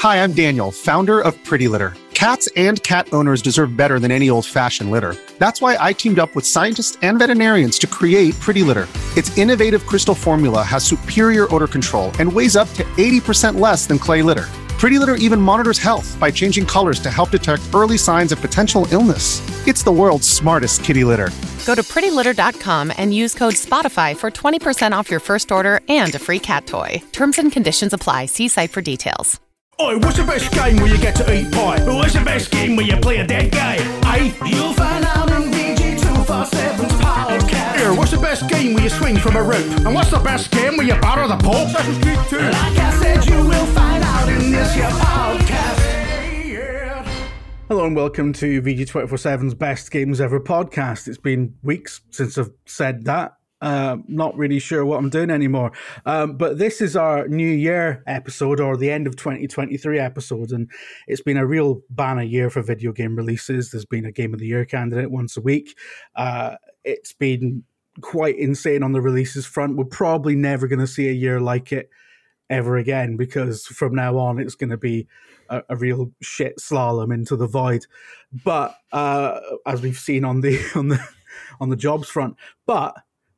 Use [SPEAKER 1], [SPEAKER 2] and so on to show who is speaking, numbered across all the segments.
[SPEAKER 1] Hi, I'm Daniel, founder of Pretty Litter. Cats and cat owners deserve better than any old-fashioned litter. That's why I teamed up with scientists and veterinarians to create Pretty Litter. Its innovative crystal formula has superior odor control and weighs up to 80% less than clay litter. Pretty Litter even monitors health by changing colors to help detect early signs of potential illness. It's the world's smartest kitty litter.
[SPEAKER 2] Go to prettylitter.com and use code SPOTIFY for 20% off your first order and a free cat toy. Terms and conditions apply. See site for details.
[SPEAKER 3] Oi, what's the best game where you get to eat pie? What's the best game where you play a dead guy? You'll find out in VG247's podcast. Here, what's the best game where you swing from a rope? And what's the best game where you batter the Pope? Assassin's Creed 2. Like I said, you will find out in this here podcast. Yeah.
[SPEAKER 4] Hello and welcome to VG247's Best Games Ever podcast. It's been weeks since I've said that. Not really sure what I'm doing anymore. But this is our New Year episode, or the end of 2023 episode, and it's been a real banner year for video game releases. There's been a Game of the Year candidate once a week. It's been quite insane on the releases front. We're probably never going to see a year like it ever again, because from now on it's going to be a real shit slalom into the void. But as we've seen on the jobs front, but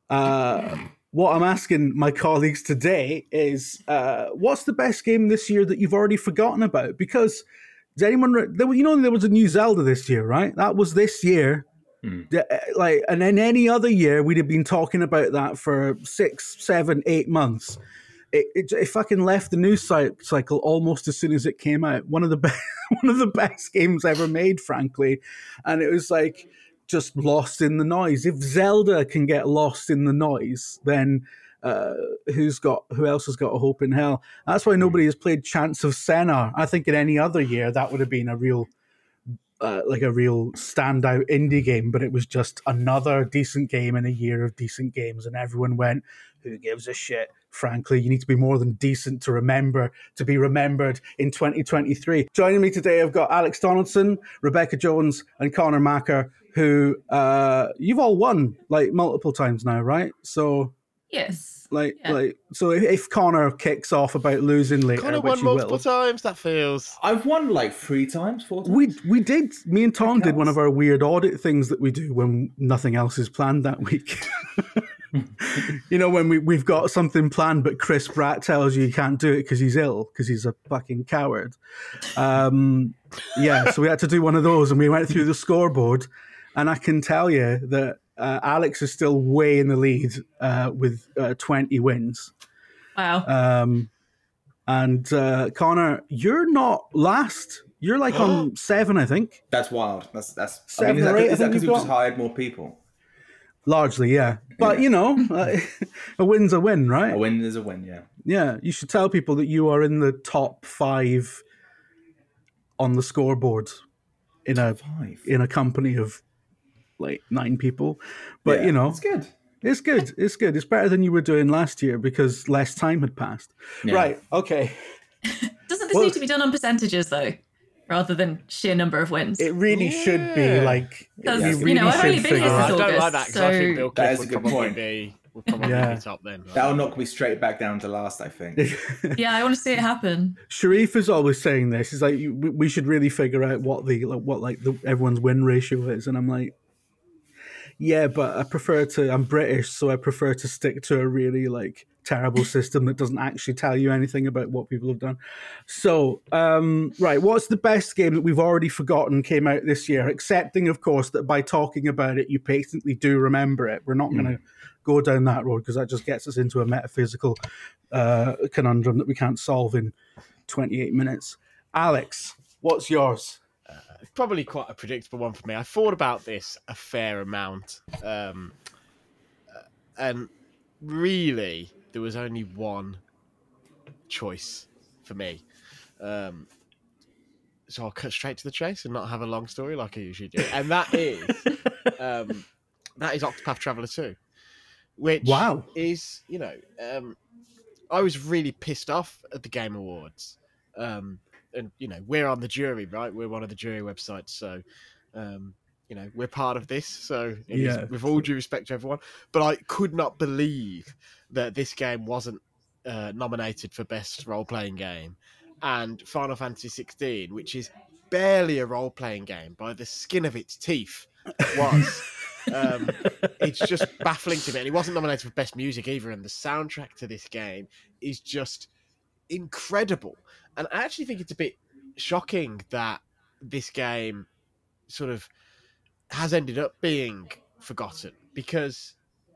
[SPEAKER 4] what I'm asking my colleagues today is, what's the best game this year that you've already forgotten about? Because does anyone, there was a new Zelda this year, right? That was this year. Like, and in any other year, we'd have been talking about that for 6, 7, 8 months. It fucking left the news cycle almost as soon as it came out. One of the best games ever made, frankly, and it was like, just lost in the noise. If Zelda can get lost in the noise, then who else has got a hope in hell? That's why nobody has played Chants of Senna. I think in any other year that would have been a real standout indie game, but it was just another decent game in a year of decent games, and everyone went, who gives a shit? Frankly, you need to be more than decent to be remembered in 2023. Joining me today, I've got Alex Donaldson, Rebecca Jones, and Connor Macker, who you've all won like multiple times now, right? So
[SPEAKER 5] yes,
[SPEAKER 4] so if Connor kicks off about losing later,
[SPEAKER 6] Connor
[SPEAKER 4] which
[SPEAKER 6] won multiple times. That feels.
[SPEAKER 7] I've won like 3 times, 4 times.
[SPEAKER 4] We did. Me and Tom did one of our weird audit things that we do when nothing else is planned that week. You know, when we've got something planned, but Chris Pratt tells you can't do it because he's ill, because he's a fucking coward. Yeah, so we had to do one of those, and we went through the scoreboard, and I can tell you that Alex is still way in the lead with 20 wins.
[SPEAKER 5] Wow.
[SPEAKER 4] And Connor, you're not last. You're like on 7, I think.
[SPEAKER 7] That's wild. That's
[SPEAKER 4] 7 or 8.
[SPEAKER 7] Is that because we've just hired more people?
[SPEAKER 4] Largely, yeah. But, you know, a win's a win, right?
[SPEAKER 7] A win is a win, yeah.
[SPEAKER 4] Yeah, you should tell people that you are in the top 5 on the scoreboard in a company of like 9 people. But, you know.
[SPEAKER 7] It's good.
[SPEAKER 4] It's good. It's good. It's better than you were doing last year because less time had passed. Yeah. Right, okay.
[SPEAKER 5] Doesn't this need to be done on percentages, though? Rather than sheer number of wins.
[SPEAKER 4] It really should be like.
[SPEAKER 5] Because, I've only been here since August.
[SPEAKER 6] I don't like that because I think Bill Cliff would probably be top then. Right?
[SPEAKER 7] That'll knock me straight back down to last, I think.
[SPEAKER 5] Yeah, I want to see it happen.
[SPEAKER 4] Sharif is always saying this. He's like, we should really figure out what everyone's win ratio is, and I'm like, yeah, but I'm British, so I prefer to stick to a really like terrible system that doesn't actually tell you anything about what people have done. So, right, what's the best game that we've already forgotten came out this year? Accepting, of course, that by talking about it, you patiently do remember it. We're not going to go down that road because that just gets us into a metaphysical conundrum that we can't solve in 28 minutes. Alex, what's yours?
[SPEAKER 6] Probably quite a predictable one for me. I thought about this a fair amount. And really, there was only one choice for me. So I'll cut straight to the chase and not have a long story like I usually do. And that is Octopath Traveler 2. Which is, I was really pissed off at the Game Awards. And, we're on the jury, right? We're one of the jury websites. So, we're part of this. So, it is, with all due respect to everyone. But I could not believe that this game wasn't nominated for Best Role-Playing Game. and Final Fantasy 16, which is barely a role-playing game by the skin of its teeth, was. It's just baffling to me. And it wasn't nominated for Best Music either, and the soundtrack to this game is just incredible. And I actually think it's a bit shocking that this game sort of has ended up being forgotten, because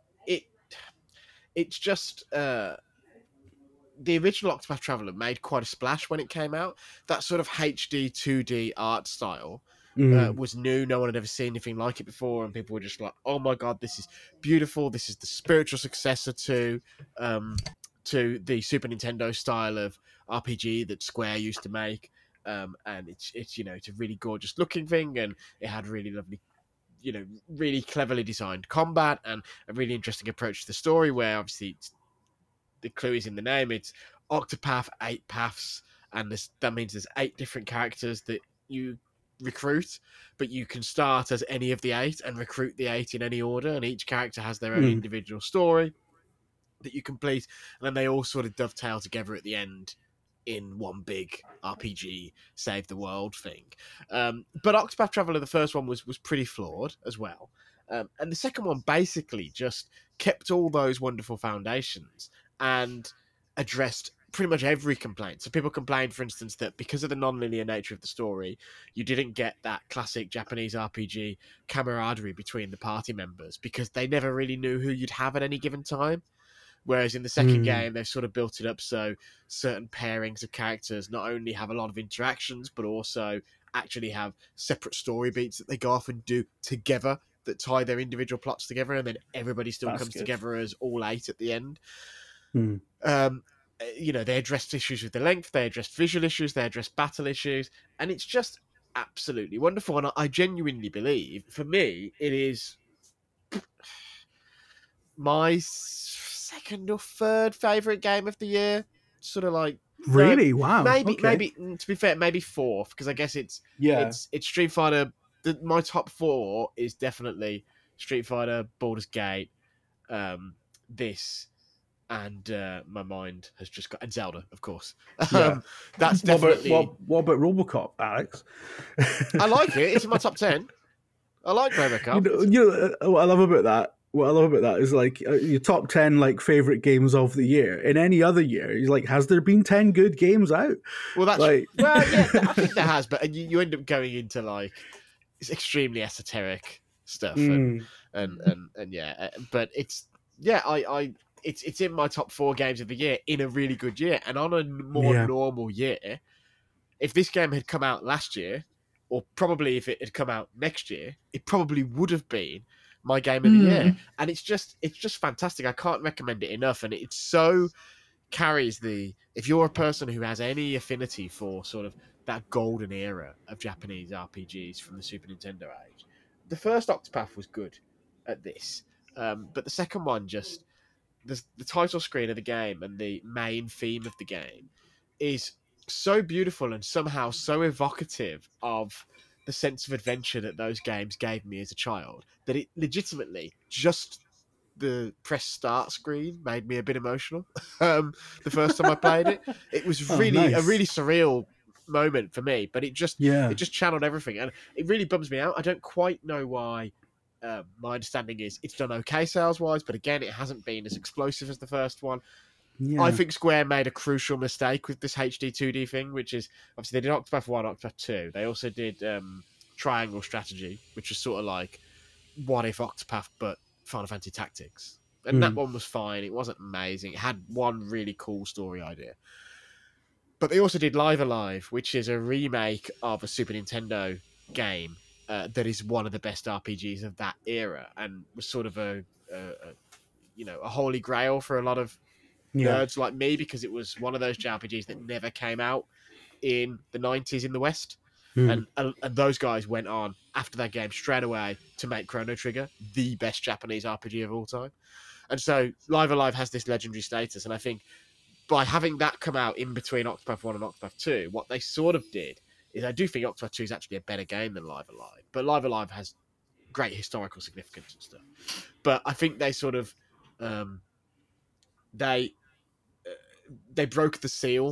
[SPEAKER 6] it's just the original Octopath Traveler made quite a splash when it came out. That sort of HD 2D art style was new. No one had ever seen anything like it before, and people were just like, "Oh my god, this is beautiful! This is the spiritual successor to the Super Nintendo style of RPG that Square used to make." And it's it's a really gorgeous looking thing, and it had really lovely, really cleverly designed combat and a really interesting approach to the story, where obviously the clue is in the name. It's Octopath 8 paths, and that means there's 8 different characters that you recruit, but you can start as any of the 8 and recruit the 8 in any order, and each character has their own individual story that you complete, and then they all sort of dovetail together at the end in one big RPG save the world thing. But Octopath Traveler, the first one, was pretty flawed as well. And the second one basically just kept all those wonderful foundations and addressed pretty much every complaint. So people complained, for instance, that because of the non-linear nature of the story, you didn't get that classic Japanese RPG camaraderie between the party members, because they never really knew who you'd have at any given time. Whereas in the second game, they've sort of built it up so certain pairings of characters not only have a lot of interactions, but also actually have separate story beats that they go off and do together that tie their individual plots together, and then everybody still comes together as all 8 at the end. They addressed issues with the length, they addressed visual issues, they addressed battle issues, and it's just absolutely wonderful. And I genuinely believe, for me, it is my second or third favourite game of the year. Sort of like...
[SPEAKER 4] Really? Wow.
[SPEAKER 6] Maybe, to be fair, maybe fourth, because I guess it's Street Fighter. My top 4 is definitely Street Fighter, Baldur's Gate, this, and my mind has just got... And Zelda, of course. That's definitely...
[SPEAKER 4] What about RoboCop, Alex?
[SPEAKER 6] I like it. It's in my top 10. I like RoboCop.
[SPEAKER 4] What I love about that is like your top 10 like favorite games of the year. In any other year, he's like, has there been 10 good games out?
[SPEAKER 6] Well, that's like... I think there has, but you end up going into like it's extremely esoteric stuff, and yeah, but it's it's in my top 4 games of the year in a really good year. And on a more normal year, if this game had come out last year, or probably if it had come out next year, it probably would have been my game of the year. And it's just fantastic. I can't recommend it enough. And it so carries if you're a person who has any affinity for sort of that golden era of Japanese RPGs from the Super Nintendo age, the first Octopath was good at this. But the second one, just the title screen of the game and the main theme of the game is so beautiful and somehow so evocative of the sense of adventure that those games gave me as a child, that it legitimately, just the press start screen made me a bit emotional. The first time I played it, it was a really surreal moment for me, but it just channeled everything, and it really bums me out. I don't quite know why. My understanding is it's done okay sales wise, but again, it hasn't been as explosive as the first one. I think Square made a crucial mistake with this HD 2D thing, which is, obviously, they did Octopath 1, Octopath 2. They also did Triangle Strategy, which is sort of like What If Octopath, but Final Fantasy Tactics. And that one was fine. It wasn't amazing. It had one really cool story idea. But they also did Live Alive, which is a remake of a Super Nintendo game that is one of the best RPGs of that era, and was sort of a holy grail for a lot of nerds like me, because it was one of those JRPGs that never came out in the 90s in the West. And those guys went on after that game straight away to make Chrono Trigger the best Japanese RPG of all time. And so Live Alive has this legendary status, and I think by having that come out in between Octopath 1 and Octopath 2, what they sort of did is, I do think Octopath 2 is actually a better game than Live Alive, but Live Alive has great historical significance and stuff. But I think they sort of they broke the seal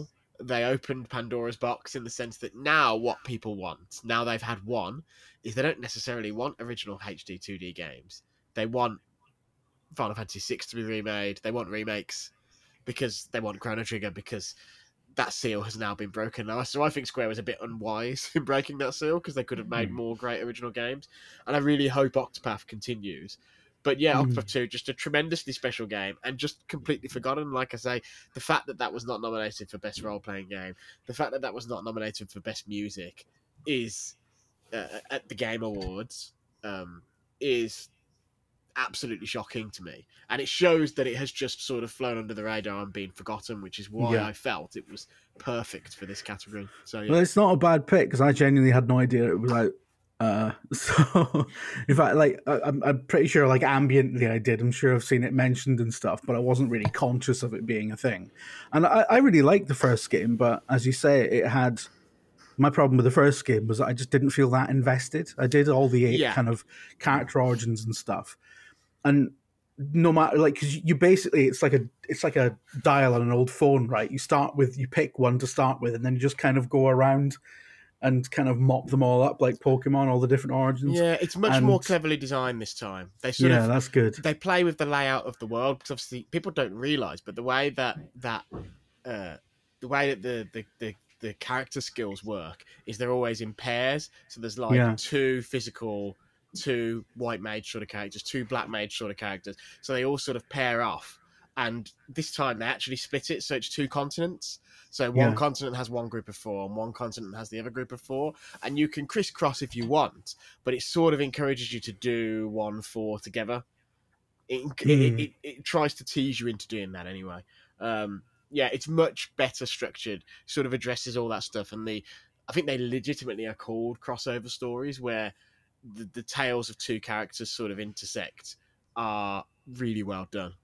[SPEAKER 6] they opened Pandora's box in the sense that now what people want, now they've had one, is they don't necessarily want original HD 2D games. They want Final Fantasy VI to be remade. They want remakes because they want Chrono Trigger, because that seal has now been broken now. So I think Square was a bit unwise in breaking that seal, because they could have made more great original games. And I really hope Octopath continues. But yeah, Octopath 2, just a tremendously special game, and just completely forgotten. Like I say, the fact that that was not nominated for Best Role-Playing Game, the fact that that was not nominated for Best Music is, at the Game Awards, is absolutely shocking to me. And it shows that it has just sort of flown under the radar and been forgotten, which is why I felt it was perfect for this category. So yeah.
[SPEAKER 4] Well, it's not a bad pick, because I genuinely had no idea it was out. So, in fact, like I'm pretty sure, like ambiently, I did. I'm sure I've seen it mentioned and stuff, but I wasn't really conscious of it being a thing. And I really liked the first game, but as you say, it had. My problem with the first game was that I just didn't feel that invested. I did all the 8 kind of character origins and stuff, and no matter, like, because you basically it's like a dial on an old phone, right? You pick one to start with, and then you just kind of go around and kind of mop them all up like Pokemon, all the different origins.
[SPEAKER 6] Yeah, it's much more cleverly designed this time. They
[SPEAKER 4] that's good.
[SPEAKER 6] They play with the layout of the world, because obviously people don't realise, but the way that the character skills work is they're always in pairs. So there's like 2 physical, 2 white mage sort of characters, 2 black mage sort of characters. So they all sort of pair off. And this time they actually split it, so it's 2 continents. So one continent has one group of 4, and one continent has the other group of 4. And you can crisscross if you want, but it sort of encourages you to do 1-4 together. It tries to tease you into doing that anyway. Yeah, it's much better structured, sort of addresses all that stuff. And I think they legitimately are called crossover stories, where the tales of 2 characters sort of intersect are really well done.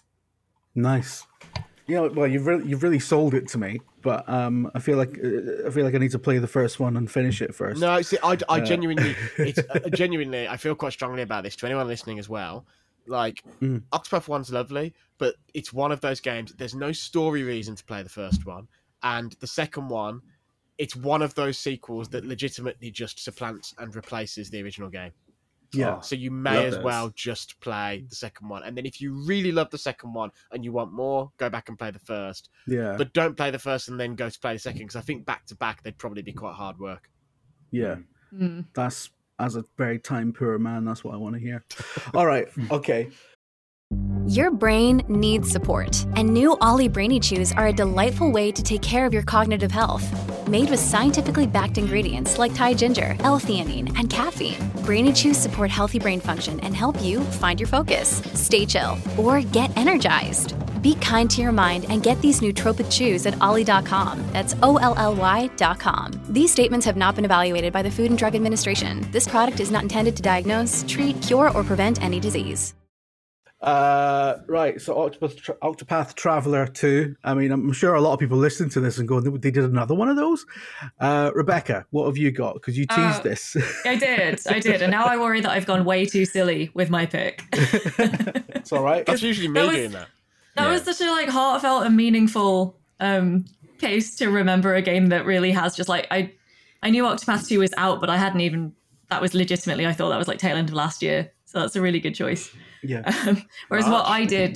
[SPEAKER 4] Nice. Well, you've really sold it to me, but I feel like I need to play the first one and finish it first.
[SPEAKER 6] No, see, I genuinely, genuinely, I feel quite strongly about this. To anyone listening as well, like Octopath 1's lovely, but it's one of those games. There's no story reason to play the first one, and the second one, it's one of those sequels that legitimately just supplants and replaces the original game.
[SPEAKER 4] Yeah.
[SPEAKER 6] So you may as well just play the second one. And then if you really love the second one and you want more, go back and play the first.
[SPEAKER 4] Yeah.
[SPEAKER 6] But don't play the first and then go to play the second, because I think back to back, they'd probably be quite hard work.
[SPEAKER 4] Yeah. That's, as a very time poor man, that's what I want to hear. All right. Okay.
[SPEAKER 8] Your brain needs support, and new Ollie Brainy Chews are a delightful way to take care of your cognitive health. Made with scientifically backed ingredients like Thai ginger, L-theanine, and caffeine, Brainy Chews support healthy brain function and help you find your focus, stay chill, or get energized. Be kind to your mind and get these nootropic chews at ollie.com. That's OLLY.com. These statements have not been evaluated by the Food and Drug Administration. This product is not intended to diagnose, treat, cure, or prevent any disease.
[SPEAKER 4] Right, so Octopath Traveler 2. I mean, I'm sure a lot of people listen to this and go, they did another one of those? Rebecca, what have you got? Because you teased this.
[SPEAKER 5] I did. And now I worry that I've gone way too silly with my pick.
[SPEAKER 4] It's all right.
[SPEAKER 6] That's usually me doing that.
[SPEAKER 5] That was such a heartfelt and meaningful case to remember a game that really has just I knew Octopath 2 was out, but I hadn't even, that was legitimately, I thought that was tail end of last year. So that's a really good choice.
[SPEAKER 4] Yeah.
[SPEAKER 5] Whereas what I did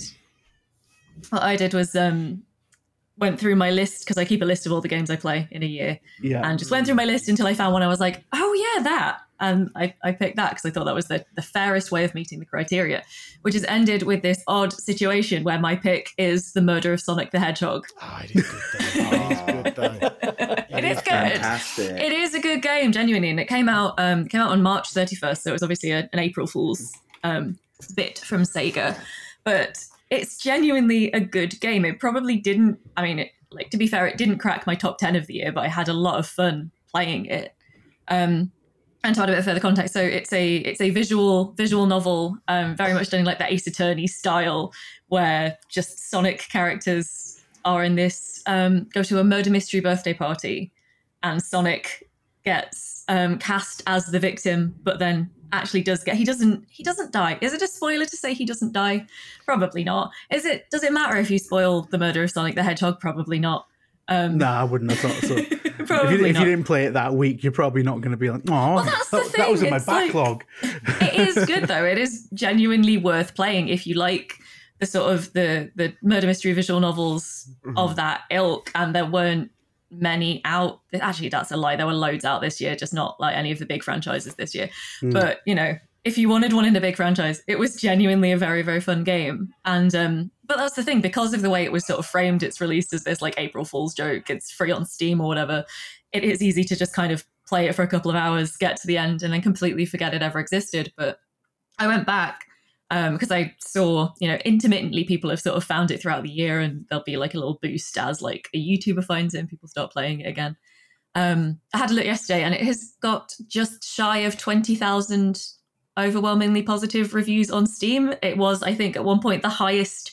[SPEAKER 5] was went through my list, because I keep a list of all the games I play in a year.
[SPEAKER 4] Yeah.
[SPEAKER 5] And just went through my list until I found one I was like, oh yeah, that. And I picked that because I thought that was the fairest way of meeting the criteria, which has ended with this odd situation where my pick is The Murder of Sonic the Hedgehog.
[SPEAKER 6] Oh, it is good though.
[SPEAKER 5] It is good.
[SPEAKER 7] Fantastic.
[SPEAKER 5] It is a good game, genuinely. And it came out on March 31st, so it was obviously an April Fool's bit from Sega. But it's genuinely a good game. It probably didn't, to be fair, it didn't crack my top 10 of the year, but I had a lot of fun playing it. And to add a bit of further context, so it's a visual novel, very much done in the Ace Attorney style, where just Sonic characters are in this, go to a murder mystery birthday party, and Sonic gets cast as the victim, but then actually does get, he doesn't die. Is it a spoiler to say he doesn't die? Probably not. Does it matter if you spoil The Murder of Sonic the Hedgehog? Probably not.
[SPEAKER 4] I wouldn't have thought so.
[SPEAKER 5] Probably
[SPEAKER 4] if you didn't play it that week, you're probably not going to be like, oh, that was in my backlog.
[SPEAKER 5] It is good though. It is genuinely worth playing if you like the sort of the murder mystery visual novels of that ilk, and there weren't many out. Actually, that's a lie. There were loads out this year, just not like any of the big franchises this year. But if you wanted one in a big franchise, it was genuinely a very, very fun game. And but that's the thing, because of the way it was sort of framed, it's released as this like April Fool's joke, it's free on Steam or whatever. It is easy to just kind of play it for a couple of hours, get to the end, and then completely forget it ever existed. But I went back because I saw, intermittently people have sort of found it throughout the year, and there'll be like a little boost as like a YouTuber finds it and people start playing it again. I had a look yesterday and it has got just shy of 20,000 overwhelmingly positive reviews on Steam. It was, I think, at one point the highest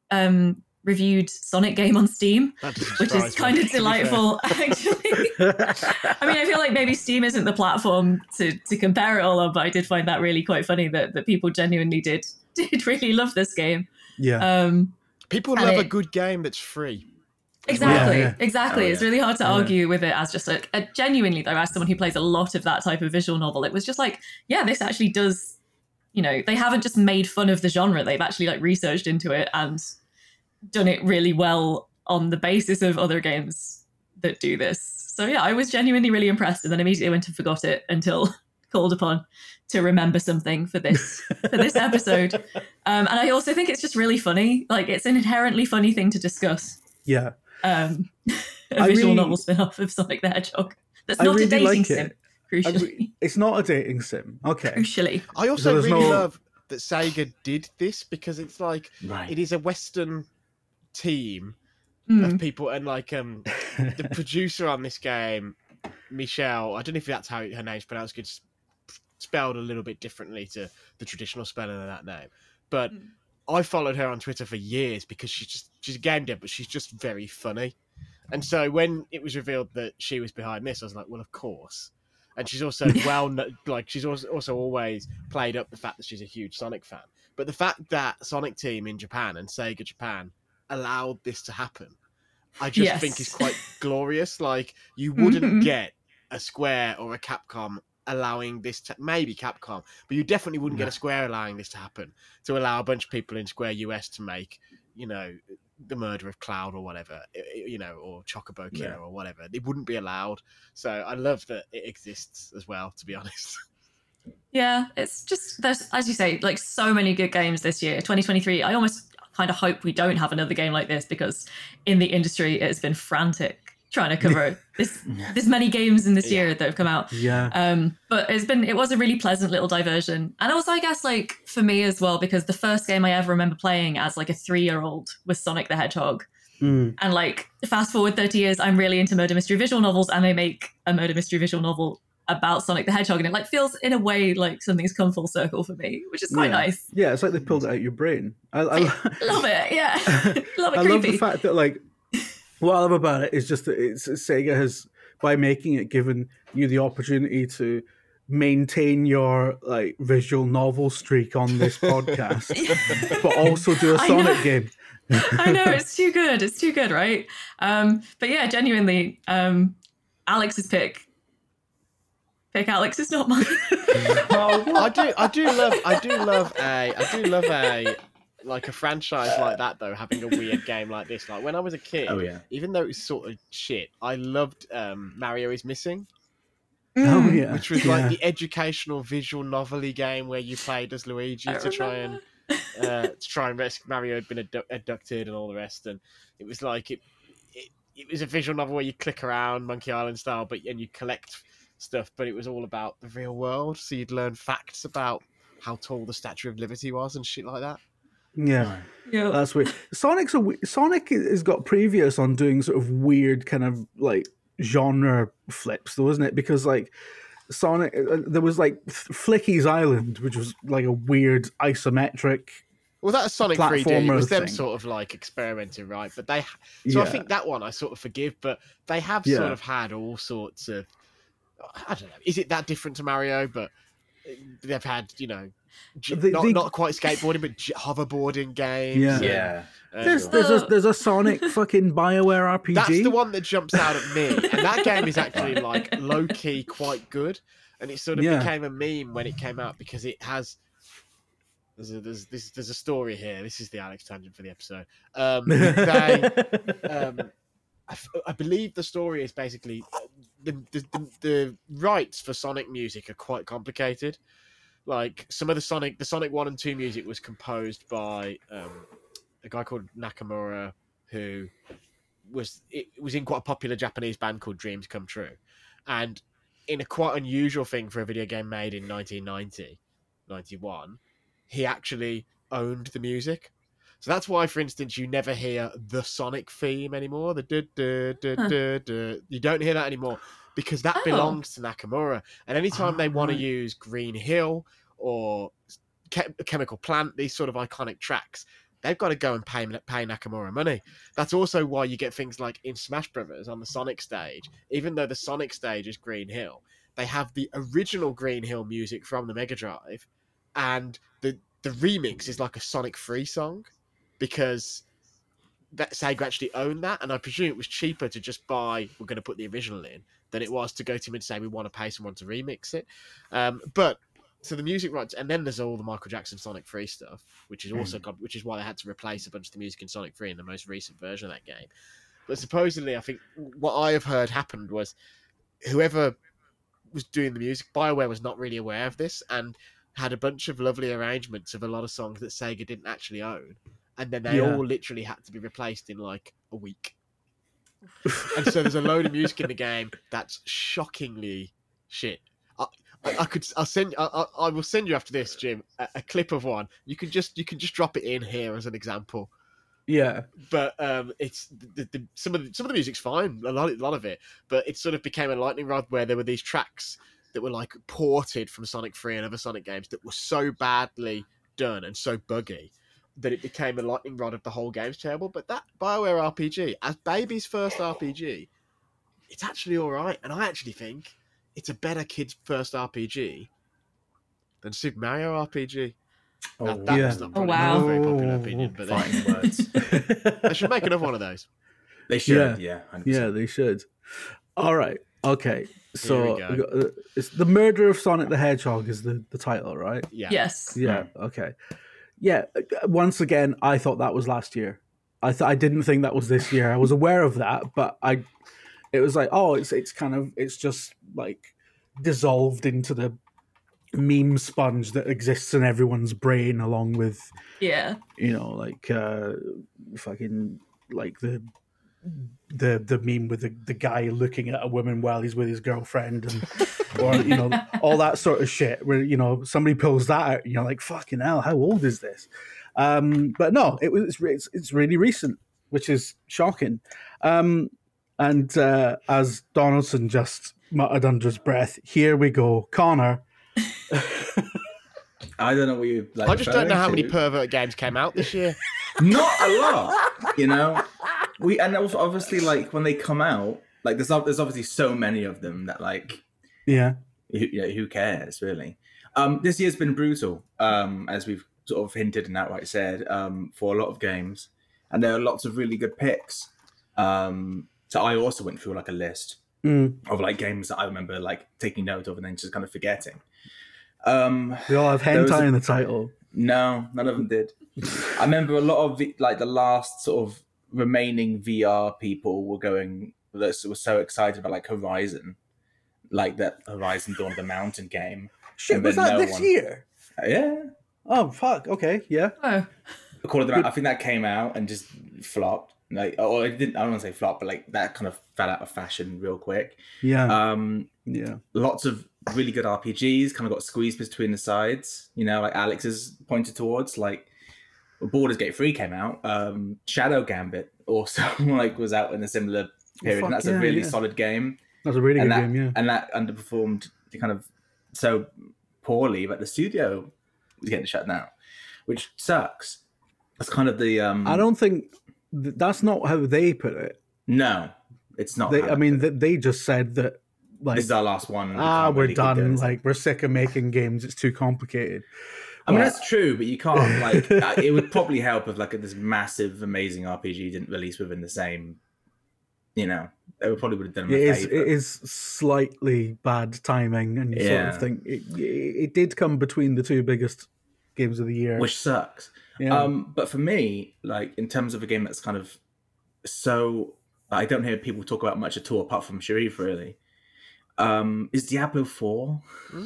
[SPEAKER 5] reviewed Sonic game on Steam, which is kind of delightful, actually. I mean, I feel like maybe Steam isn't the platform to compare it all on, but I did find that really quite funny that people genuinely did really love this game.
[SPEAKER 4] Yeah.
[SPEAKER 6] People love a good game that's free.
[SPEAKER 5] Exactly,
[SPEAKER 4] Yeah.
[SPEAKER 5] exactly. It's really hard to argue with it as just a genuinely, though, as someone who plays a lot of that type of visual novel, it was just like, yeah, this actually does, they haven't just made fun of the genre. They've actually like researched into it and done it really well on the basis of other games that do this. So yeah, I was genuinely really impressed, and then immediately went and forgot it until called upon to remember something for this episode. And I also think it's just really funny. Like, it's an inherently funny thing to discuss.
[SPEAKER 4] Yeah.
[SPEAKER 5] A visual novel spin-off of Sonic the Hedgehog. That's not a dating sim, crucially.
[SPEAKER 4] It's not a dating sim. Okay.
[SPEAKER 5] Crucially.
[SPEAKER 6] I also really love that Sega did this, because it's like it is a Western team of people, and like the producer on this game, Michelle, I don't know if that's how her name's pronounced, it's spelled a little bit differently to the traditional spelling of that name, but I followed her on Twitter for years because she's a game dev, but she's just very funny. And so when it was revealed that she was behind this, I was like, well, of course. And she's also she's also always played up the fact that she's a huge Sonic fan. But the fact that Sonic Team in Japan and Sega Japan allowed this to happen, I just think is quite glorious. Like, you wouldn't get a Square or a Capcom allowing this to, maybe Capcom, but you definitely wouldn't get a Square allowing this to happen, to allow a bunch of people in Square US to make, the Murder of Cloud or whatever, or Chocobo Killer or whatever. It wouldn't be allowed. So I love that it exists as well, to be honest.
[SPEAKER 5] Yeah, it's just, there's, as you say, like so many good games this year. 2023, I almost kind of hope we don't have another game like this, because in the industry it's been frantic trying to cover this many games in this year that have come out.
[SPEAKER 4] Yeah.
[SPEAKER 5] But it was a really pleasant little diversion. And also, I guess, like, for me as well, because the first game I ever remember playing as like a 3-year-old was Sonic the Hedgehog. And like, fast forward 30 years, I'm really into murder mystery visual novels, and they make a murder mystery visual novel about Sonic the Hedgehog, and it like feels in a way like something's come full circle for me, which is quite nice.
[SPEAKER 4] Yeah, it's like they pulled it out your brain. I
[SPEAKER 5] love it. Yeah. Love it.
[SPEAKER 4] I love the fact that, like, what I love about it is just that Sega has, by making it, given you the opportunity to maintain your like visual novel streak on this podcast, but also do a Sonic game.
[SPEAKER 5] I know, it's too good. It's too good, right? But yeah, genuinely, Alex's pick Alex is not mine.
[SPEAKER 6] I do love a like a franchise like that, though, having a weird game like this. Like, when I was a kid, even though it was sort of shit, I loved Mario is Missing. Which was like the educational visual novel-y game where you played as Luigi to try and rescue Mario had been abducted and all the rest. And it was like it was a visual novel where you click around Monkey Island style, and you collect stuff, but it was all about the real world. So you'd learn facts about how tall the Statue of Liberty was and shit like that.
[SPEAKER 4] Yeah, that's weird. Sonic has got previous on doing sort of weird kind of like genre flips, though, isn't it? Because like Sonic, there was like Flicky's Island, which was like a weird isometric.
[SPEAKER 6] Well, that's Sonic 3D. It was them sort of like experimenting, right? But I think that one I sort of forgive, but they have sort of had all sorts of, I don't know, is it that different to Mario? But they've had, not quite skateboarding, but hoverboarding games.
[SPEAKER 7] Yeah.
[SPEAKER 4] There's a Sonic fucking BioWare RPG.
[SPEAKER 6] That's the one that jumps out at me, and that game is actually like low key quite good, and it sort of became a meme when it came out because it has. There's a story here. This is the Alex tangent for the episode. I believe the story is basically the rights for Sonic music are quite complicated. Like some of the Sonic 1 and 2 music was composed by a guy called Nakamura, who was in quite a popular Japanese band called Dreams Come True, and in a quite unusual thing for a video game made in 1991, he actually owned the music. So that's why, for instance, you never hear the Sonic theme anymore. You don't hear that anymore because that belongs to Nakamura. And anytime they want to use Green Hill or Chemical Plant, these sort of iconic tracks, they've got to go and pay Nakamura money. That's also why you get things like in Smash Brothers on the Sonic stage. Even though the Sonic stage is Green Hill, they have the original Green Hill music from the Mega Drive, and the remix is like a Sonic 3 song, because that Sega actually owned that, and I presume it was cheaper to just buy, we're going to put the original in, than it was to go to him and say we want to pay someone to remix it. So the music rights, and then there's all the Michael Jackson Sonic 3 stuff, which is also which is why they had to replace a bunch of the music in Sonic 3 in the most recent version of that game. But supposedly, I think what I have heard happened was whoever was doing the music, BioWare was not really aware of this and had a bunch of lovely arrangements of a lot of songs that Sega didn't actually own. And then they all literally had to be replaced in like a week. And so there's a load of music in the game that's shockingly shit. I will send you after this, Jim, a clip of one. You can just drop it in here as an example.
[SPEAKER 4] Yeah,
[SPEAKER 6] but it's some of the music's fine, a lot of it, but it sort of became a lightning rod where there were these tracks that were like ported from Sonic 3 and other Sonic games that were so badly done and so buggy that it became a lightning rod of the whole game's terrible. But that BioWare RPG, as Baby's first RPG, it's actually all right, and I actually think it's a better kid's first RPG than Super Mario RPG.
[SPEAKER 5] Wow.
[SPEAKER 6] A very popular opinion, but
[SPEAKER 7] words.
[SPEAKER 6] They should make another one of those.
[SPEAKER 7] They should, yeah. 100%.
[SPEAKER 4] Yeah, they should. All right, okay. So it's The Murder of Sonic the Hedgehog is the title, right?
[SPEAKER 6] Yeah.
[SPEAKER 5] Yes.
[SPEAKER 4] Yeah. Okay. Yeah. Once again, I thought that was last year. I didn't think that was this year. I was aware of that, but it was like, oh, it's just like dissolved into the meme sponge that exists in everyone's brain, along with like fucking like the meme with the guy looking at a woman while he's with his girlfriend, and or all that sort of shit where somebody pulls that out and you're like, fucking hell, how old is this? But no, it's really recent, which is shocking. And as Donaldson just muttered under his breath, here we go, Connor.
[SPEAKER 7] I don't know what you like.
[SPEAKER 6] I just don't know how many pervert games came out this year.
[SPEAKER 7] Not a lot, and also obviously, like, when they come out, like there's obviously so many of them that, like, who cares really? This year's been brutal, as we've sort of hinted and outright said, for a lot of games, and there are lots of really good picks. So I also went through like a list of like games that I remember like taking note of and then just kind of forgetting.
[SPEAKER 4] They all have hentai in the title.
[SPEAKER 7] No, none of them did. I remember a lot of the last sort of remaining VR people were so excited about like Horizon, like that Horizon Dawn of the Mountain game.
[SPEAKER 4] Shit, was that this year?
[SPEAKER 7] Yeah.
[SPEAKER 4] Oh fuck. Okay. Yeah.
[SPEAKER 5] Oh.
[SPEAKER 7] Call of the Mountain. I think that came out and just flopped. Like, or it didn't. I don't want to say flop, but like that kind of fell out of fashion real quick.
[SPEAKER 4] Yeah.
[SPEAKER 7] Lots of really good RPGs kind of got squeezed between the sides. Like Alex has pointed towards, like Baldur's Gate 3 came out. Shadow Gambit also like was out in a similar period, and that's a really solid game.
[SPEAKER 4] That's a really good game, yeah.
[SPEAKER 7] And that underperformed kind of so poorly, but the studio was getting shut down, which sucks. That's kind of the.
[SPEAKER 4] I don't think. That's not how they put it.
[SPEAKER 7] No, it's not.
[SPEAKER 4] They just said that like,
[SPEAKER 7] this is our last one.
[SPEAKER 4] We're done. Like, we're sick of making games. It's too complicated.
[SPEAKER 7] I mean, that's true, but you can't, like, it would probably help if, like, this massive, amazing RPG didn't release within the same, they probably would have done them a favor.
[SPEAKER 4] It is slightly bad timing, and you sort of think it did come between the two biggest games of the year.
[SPEAKER 7] Which sucks. Yeah. But for me, like, in terms of a game that's kind of so... I don't hear people talk about much at all, apart from Sharif, really, is Diablo 4.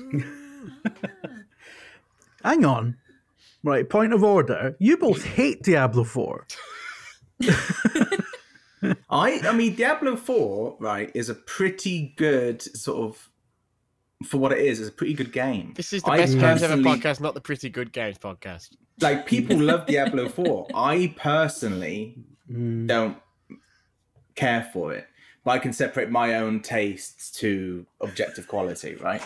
[SPEAKER 4] Hang on. Right, point of order. You both hate Diablo 4.
[SPEAKER 7] I mean, Diablo 4, right, is a pretty good sort of, for what it is a pretty good game.
[SPEAKER 6] This is the best games ever podcast, not the pretty good games podcast.
[SPEAKER 7] Like, people love Diablo 4. I personally don't care for it, but I can separate my own tastes to objective quality, right?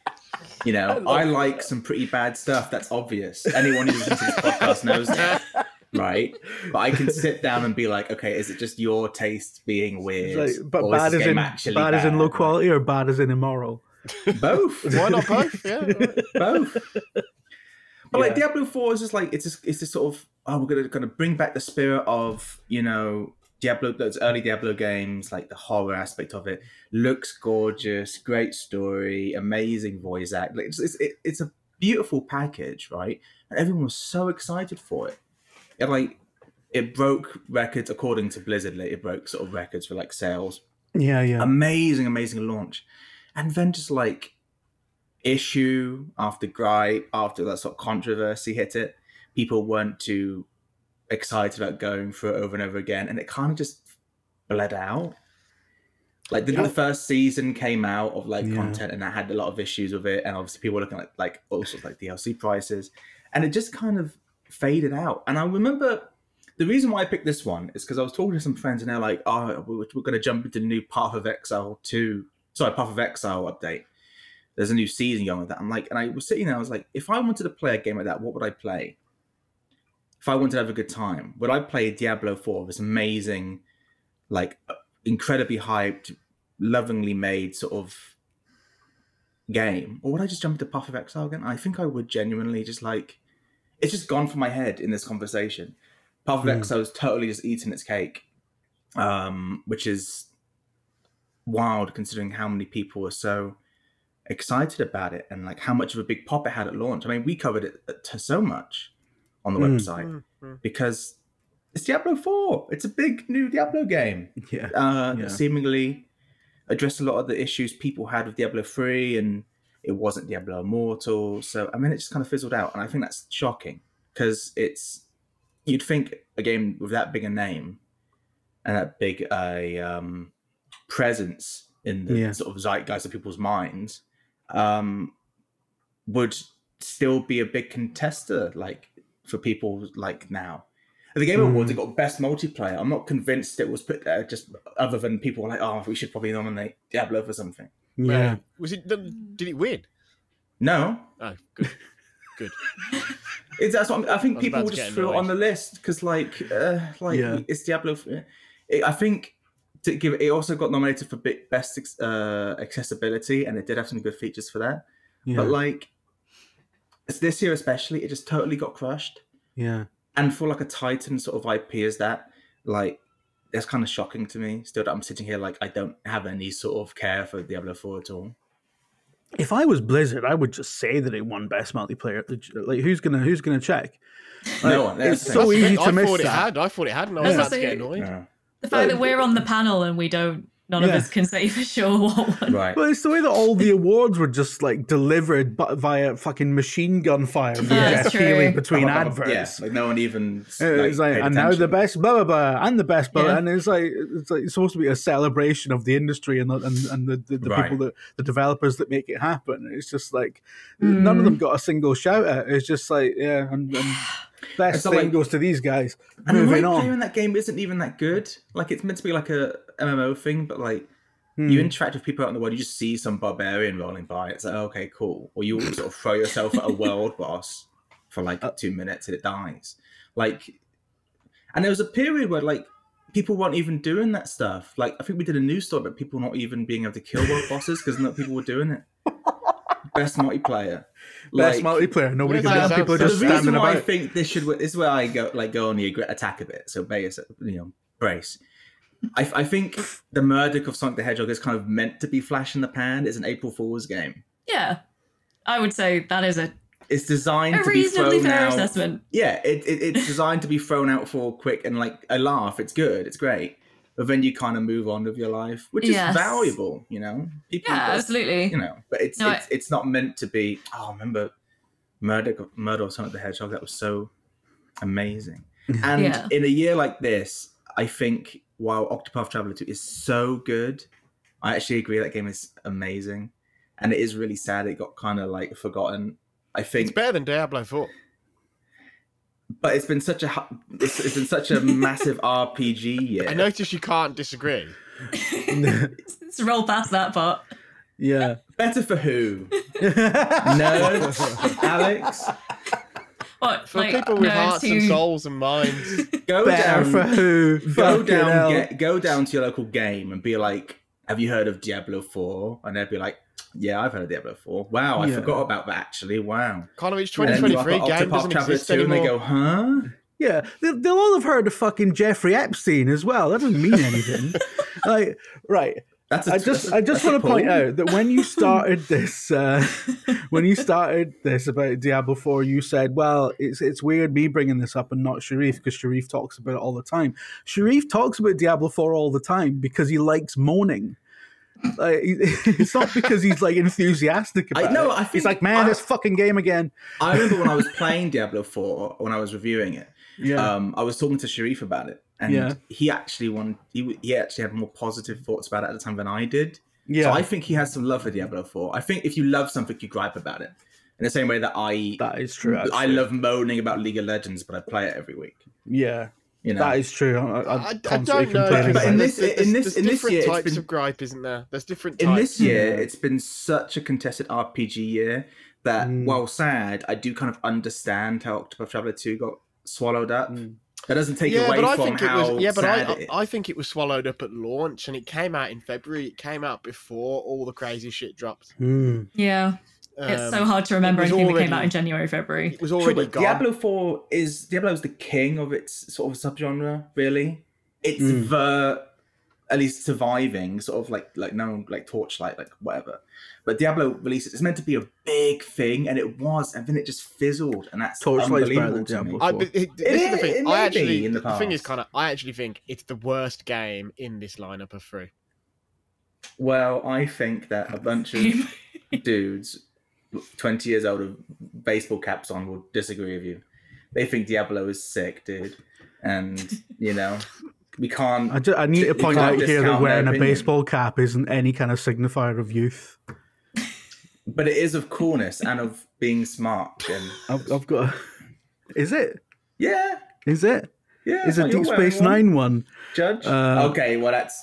[SPEAKER 7] I like some pretty bad stuff. That's obvious. Anyone who listens to this podcast knows that, right? But I can sit down and be like, okay, is it just your taste being weird?
[SPEAKER 4] Like, but bad as in low quality, or bad as in immoral?
[SPEAKER 7] Both.
[SPEAKER 6] Why not both? Yeah,
[SPEAKER 7] both. But like Diablo 4 is just like it's this sort of we're gonna bring back the spirit of Diablo, those early Diablo games, like the horror aspect of it. Looks gorgeous, great story, amazing voice act. Like, it's a beautiful package, right? And everyone was so excited for it. It broke records according to Blizzard. Like, it broke sort of records for like sales.
[SPEAKER 4] Yeah.
[SPEAKER 7] Amazing launch. And then just like issue after gripe, after that sort of controversy hit it, people weren't too excited about going through it over and over again, and it kind of just bled out. Like the first season came out of content, and I had a lot of issues with it, and obviously people were looking at like all sorts of like DLC prices, and it just kind of faded out. And I remember the reason why I picked this one is because I was talking to some friends, and they're like, "Oh, we're going to jump into the new Path of Exile update. There's a new season going with that." I'm like, and I was sitting there, I was like, if I wanted to play a game like that, what would I play? If I wanted to have a good time, would I play Diablo 4, this amazing, like, incredibly hyped, lovingly made sort of game? Or would I just jump into Path of Exile again? I think I would genuinely just like... It's just gone from my head in this conversation. Path of Exile is totally just eating its cake, which is wild considering how many people were so excited about it and like how much of a big pop it had at launch. I mean, we covered it so much on the website because it's Diablo 4. It's a big new Diablo game. Seemingly addressed a lot of the issues people had with Diablo 3, and it wasn't Diablo Immortal. So, I mean, it just kind of fizzled out. And I think that's shocking because you'd think a game with that big a name and that big a presence in the sort of zeitgeist of people's minds would still be a big contester, like, for people like now. At the Game Awards, it got best multiplayer. I'm not convinced it was put there just other than people were like, oh, we should probably nominate Diablo for something.
[SPEAKER 4] Yeah.
[SPEAKER 6] Did it win?
[SPEAKER 7] No.
[SPEAKER 6] Oh, good.
[SPEAKER 7] I think people just threw it on the list because, it's Diablo. I think to give it also got nominated for best accessibility, and it did have some good features for that. Yeah. But like this year especially, it just totally got crushed.
[SPEAKER 4] Yeah.
[SPEAKER 7] And for like a Titan sort of IP as that, like, that's kind of shocking to me. Still, that I'm sitting here like I don't have any sort of care for Diablo 4 at all.
[SPEAKER 4] If I was Blizzard, I would just say that it won best multiplayer. Like, who's gonna check? Like,
[SPEAKER 7] no one.
[SPEAKER 4] It's so easy to miss that.
[SPEAKER 6] I thought it had, and I was about to get annoyed.
[SPEAKER 7] Yeah.
[SPEAKER 5] The fact that we're on the panel and none of us can say for sure what one.
[SPEAKER 7] Right.
[SPEAKER 4] But it's the way that all the awards were just like delivered via fucking machine gun fire from Jeff Keighley between adverts.
[SPEAKER 7] Yeah, like no one even.
[SPEAKER 4] It's like, and now the best blah blah blah, and the best blah, and it's like it's supposed to be a celebration of the industry and the people that the developers that make it happen. It's just like none of them got a single shout out. It's just like and best thing goes to these guys.
[SPEAKER 7] And the player in that game isn't even that good. Like, it's meant to be like a MMO thing, but like you interact with people out in the world, you just see some barbarian rolling by. It's like, okay, cool. Or you sort of throw yourself at a world boss for like 2 minutes and it dies. Like, and there was a period where like people weren't even doing that stuff. Like, I think we did a news story about people not even being able to kill world bosses because not people were doing it. Best multiplayer.
[SPEAKER 4] Best multiplayer. Nobody can do it. People are just standing about.
[SPEAKER 7] I think this is where I go on the attack a bit. So brace. I think the Murdoch of Sonic the Hedgehog is kind of meant to be flash in the pan. It's an April Fool's game.
[SPEAKER 5] Yeah, I would say that is
[SPEAKER 7] it's designed to be thrown out. Assessment. Yeah, it's designed to be thrown out for quick and like a laugh. It's good. It's great. But then you kind of move on with your life, which is valuable, People
[SPEAKER 5] absolutely.
[SPEAKER 7] But it's not meant to be. Oh, remember Murder of Sonic the Hedgehog? That was so amazing. And in a year like this, I think while Octopath Traveler 2 is so good, I actually agree that game is amazing, and it is really sad it got kind of like forgotten. I think
[SPEAKER 6] it's better than Diablo 4.
[SPEAKER 7] But it's been such a massive RPG year.
[SPEAKER 6] I notice you can't disagree.
[SPEAKER 5] Let's roll past that part.
[SPEAKER 4] Yeah.
[SPEAKER 7] Better for who? No, Alex.
[SPEAKER 5] What
[SPEAKER 6] for people with hearts and souls and minds?
[SPEAKER 7] Go
[SPEAKER 4] Better
[SPEAKER 7] down
[SPEAKER 4] for who?
[SPEAKER 7] Go down to your local game and be like, "Have you heard of Diablo 4?" And they'd be like, "Yeah, I've heard of Diablo 4. Wow, I forgot about that actually. Wow."
[SPEAKER 6] Carnage 2023 game doesn't exist anymore.
[SPEAKER 7] And they go, "Huh?"
[SPEAKER 4] Yeah, they'll all have heard of fucking Jeffrey Epstein as well. That doesn't mean anything. Right. I just want to point out that when you started this, about Diablo 4, you said, "Well, it's weird me bringing this up and not Sharif because Sharif talks about it all the time." Sharif talks about Diablo 4 all the time because he likes moaning. It's not because he's like enthusiastic about it. I think he's like, "Man, this fucking game again."
[SPEAKER 7] I remember when I was playing Diablo 4 when I was reviewing it.
[SPEAKER 4] Yeah.
[SPEAKER 7] I was talking to Sharif about it, and he actually had more positive thoughts about it at the time than I did. Yeah. So I think he has some love for Diablo 4. I think if you love something, you gripe about it. In the same way that
[SPEAKER 4] that is true. Actually.
[SPEAKER 7] I love moaning about League of Legends, but I play it every week.
[SPEAKER 4] Yeah. That is true.
[SPEAKER 6] I don't know. But in this year, types of gripe, isn't there? There's different types.
[SPEAKER 7] In this year, it's been such a contested RPG year that, while sad, I do kind of understand how Octopath Traveler 2 got swallowed up. That doesn't take away from how sad it is.
[SPEAKER 6] I think it was swallowed up at launch, and it came out in February. It came out before all the crazy shit dropped.
[SPEAKER 5] Yeah. It's so hard to remember anything that came out in January, February.
[SPEAKER 6] It was already gone.
[SPEAKER 7] Diablo 4 is the king of its sort of subgenre, really. It's at least surviving, sort of like Torchlight, like whatever. But Diablo releases, it's meant to be a big thing, and it was, and then it just fizzled, and that's unbelievable to me.
[SPEAKER 6] The thing is, I actually think it's the worst game in this lineup of 3.
[SPEAKER 7] Well, I think that a bunch of dudes 20 years old with baseball caps on will disagree with you. They think Diablo is sick, dude. And, we can't...
[SPEAKER 4] I need to point out here that wearing a baseball cap isn't any kind of signifier of youth.
[SPEAKER 7] But it is of coolness and of being smart. And...
[SPEAKER 4] I've got... Is it?
[SPEAKER 7] Yeah.
[SPEAKER 4] Is it?
[SPEAKER 7] Yeah.
[SPEAKER 4] Is it Deep Space Nine one?
[SPEAKER 7] Judge? Okay, well, that's...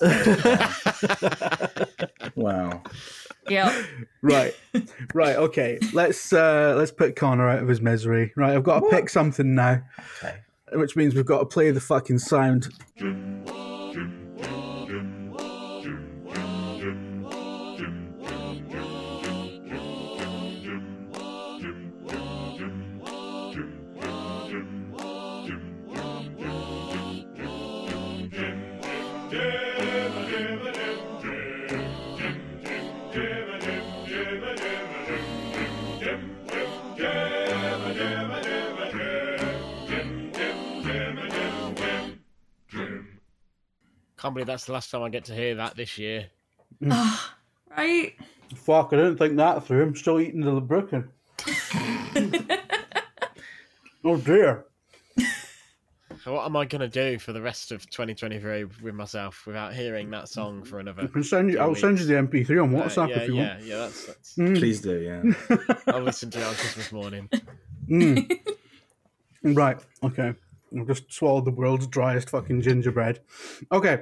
[SPEAKER 7] Wow.
[SPEAKER 5] Yeah.
[SPEAKER 4] Right. Okay. Let's put Connor out of his misery. Right. I've got to pick something now.
[SPEAKER 7] Okay.
[SPEAKER 4] Which means we've got to play the fucking sound.
[SPEAKER 6] Can't believe that's the last time I get to hear that this year.
[SPEAKER 5] Right?
[SPEAKER 4] Fuck, I didn't think that through. I'm still eating the Brooklyn. Oh dear.
[SPEAKER 6] So what am I going to do for the rest of 2023 with myself without hearing that song for another?
[SPEAKER 4] I'll send you the MP3 on WhatsApp if you want.
[SPEAKER 6] Yeah, that's...
[SPEAKER 7] Please do, yeah.
[SPEAKER 6] I'll listen to it on Christmas morning.
[SPEAKER 4] Right, okay. I've just swallowed the world's driest fucking gingerbread. Okay.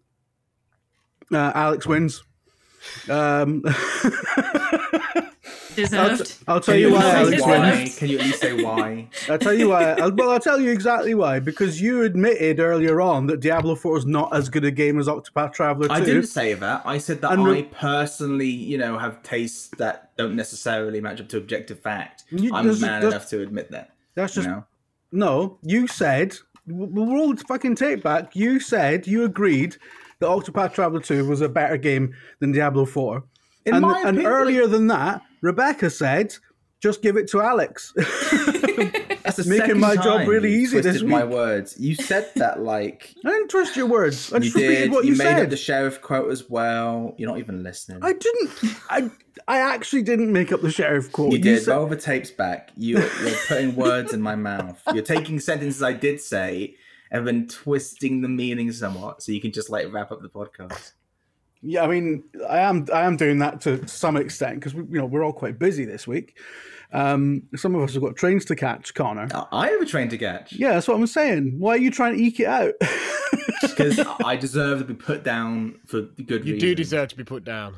[SPEAKER 4] Alex wins.
[SPEAKER 5] Deserved.
[SPEAKER 4] I'll tell you why, Alex.
[SPEAKER 7] Why? Can you at least say why?
[SPEAKER 4] I'll tell you why. I'll tell you exactly why. Because you admitted earlier on that Diablo 4 is not as good a game as Octopath Traveler 2.
[SPEAKER 7] I didn't say that. I said that I personally, have tastes that don't necessarily match up to objective fact. I'm man enough to admit that.
[SPEAKER 4] That's just no. You said we'll roll the fucking tape back. You said you agreed that Octopath Traveler 2 was a better game than Diablo 4. And earlier than that, Rebecca said, just give it to Alex.
[SPEAKER 7] That's the
[SPEAKER 4] making my job really easy this week.
[SPEAKER 7] My words. You said that like...
[SPEAKER 4] I didn't twist your words. I just
[SPEAKER 7] repeated
[SPEAKER 4] what you said.
[SPEAKER 7] You made up the sheriff quote as well. You're not even listening.
[SPEAKER 4] I didn't. I actually didn't make up the sheriff quote.
[SPEAKER 7] You did. Roll the tapes back. You're putting words in my mouth. You're taking sentences I did say and then twisting the meaning somewhat so you can just wrap up the podcast.
[SPEAKER 4] Yeah, I mean, I am doing that to some extent because we're all quite busy this week. Some of us have got trains to catch, Connor.
[SPEAKER 7] I have a train to catch.
[SPEAKER 4] Yeah, that's what I'm saying. Why are you trying to eke it out?
[SPEAKER 7] Because I deserve to be put down for good reason.
[SPEAKER 6] You do deserve to be put down.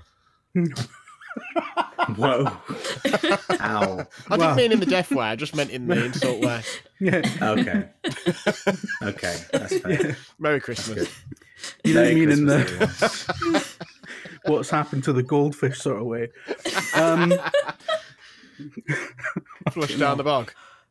[SPEAKER 7] Whoa. Ow.
[SPEAKER 6] I didn't mean in the deaf way. I just meant in the insult way.
[SPEAKER 4] Yeah.
[SPEAKER 7] Okay. That's fair. Yeah.
[SPEAKER 6] Merry Christmas.
[SPEAKER 4] You don't mean in the what's happened to the goldfish sort of way.
[SPEAKER 6] Flush down the bog.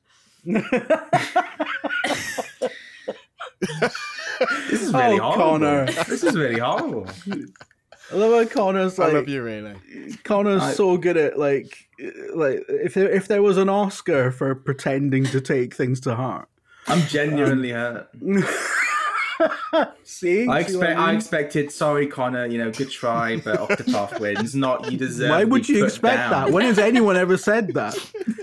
[SPEAKER 7] This is really horrible.
[SPEAKER 4] Connor.
[SPEAKER 7] This is really horrible.
[SPEAKER 4] I love how Connor's
[SPEAKER 6] I love you, really.
[SPEAKER 4] Connor's so good at if there was an Oscar for pretending to take things to heart.
[SPEAKER 7] I'm genuinely hurt.
[SPEAKER 4] See,
[SPEAKER 7] I expected. Sorry, Connor. Good try, but Octopath wins. Not you deserve.
[SPEAKER 4] Why would you expect
[SPEAKER 7] down.
[SPEAKER 4] that? When has anyone ever said that?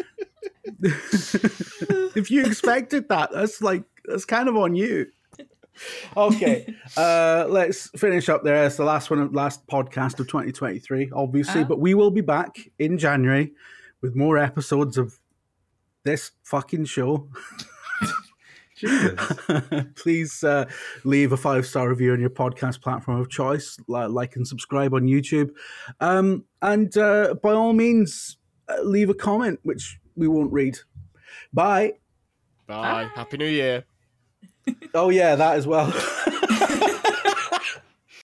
[SPEAKER 4] If you expected that, that's kind of on you. Okay, let's finish up there. It's the last podcast of 2023, obviously, but we will be back in January with more episodes of this fucking show. Please leave a 5-star review on your podcast platform of choice, like and subscribe on YouTube, and by all means leave a comment, which we won't read. Bye.
[SPEAKER 6] Happy New Year.
[SPEAKER 4] Oh yeah, that as well.